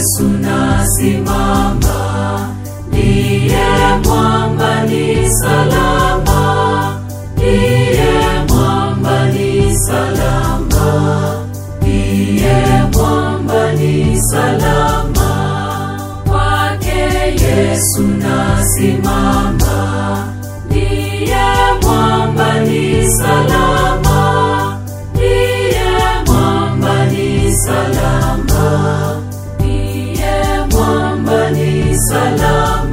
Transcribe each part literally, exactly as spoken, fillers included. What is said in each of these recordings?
Yesu nasimama, ndiye mwamba ni salama, ndiye mwamba ni salama, ndiye mwamba ni salama. Kwake Yesu nasimama, ndiye mwamba ni salama, ndiye mwamba ni salama, ndiye mwamba ni salama.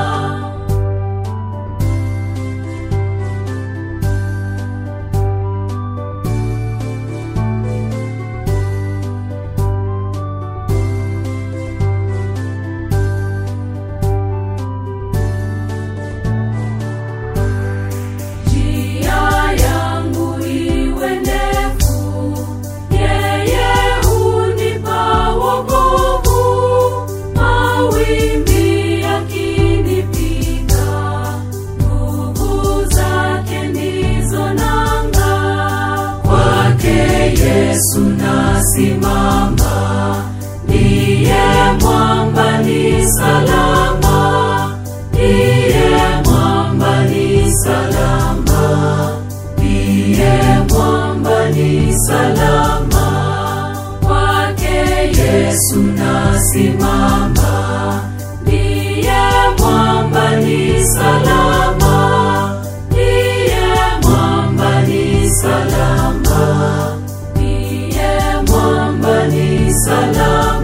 Yesu nasimama, ndiye mwamba ni salama, ndiye mwamba ni salama, ndiye mwamba ni salama. Kwake Yesu nasimama, ndiye mwamba ni salama, ndiye mwamba ni salama, mwamba ni salama.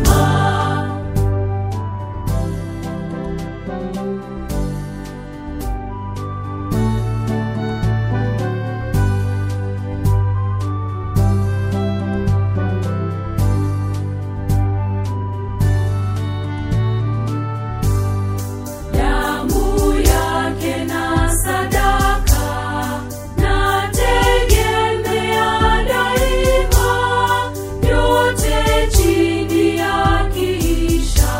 Damu yake na sadaka na tegemea daima, yote chini ya kiisha,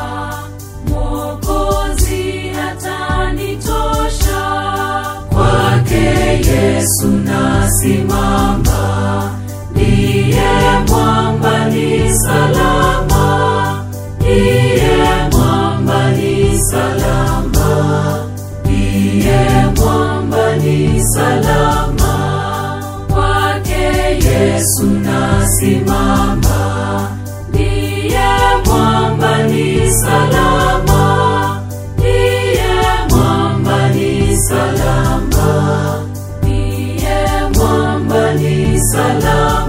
Mwokozi atanitosha. Kwake Yesu nasimama, ndiye mwamba ni salama, ndiye mwamba ni salama, ndiye mwamba ni salama. Kwake Yesu nasimama, ndiye mwamba ni salama, ndiye mwamba ni salama, ndiye mwamba ni salama.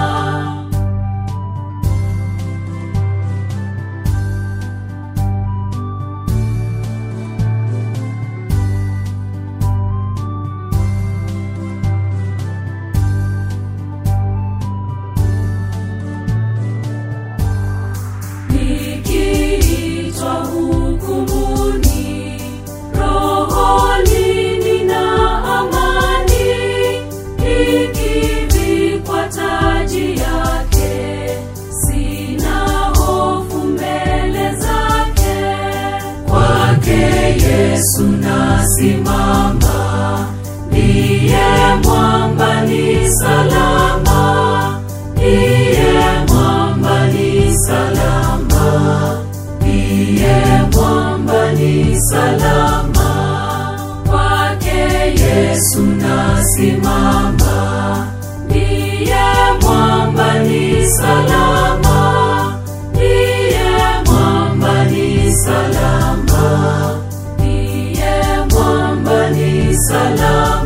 Nikiitwa hukumuni, rohoni nina amani, nikivikwa taji yake, sina hofu mbele zake. Kwake Yesu nasimama, ndiye mwamba ni salama, ndiye mwamba ni salama, ndiye mwamba ni salama. Kwake Yesu nasimama, ndiye mwamba ni salama, ndiye mwamba ni salama, ndiye mwamba ni salama.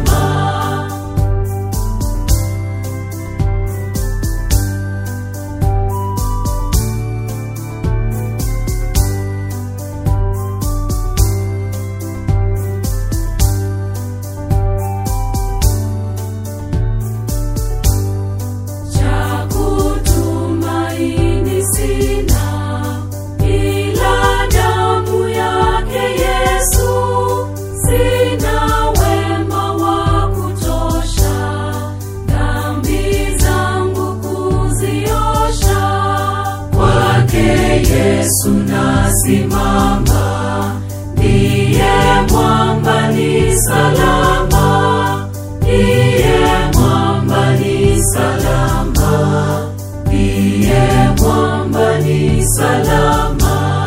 Yesu nasimama, ndiye mwamba ni salama, ndiye mwamba ni salama, ndiye mwamba ni salama.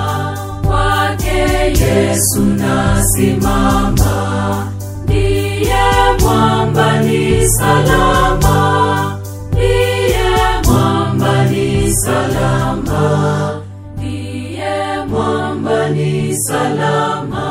tunasimama, ndiye mwamba ni salama, ndiye mwamba ni salama, ndiye mwamba ni salama.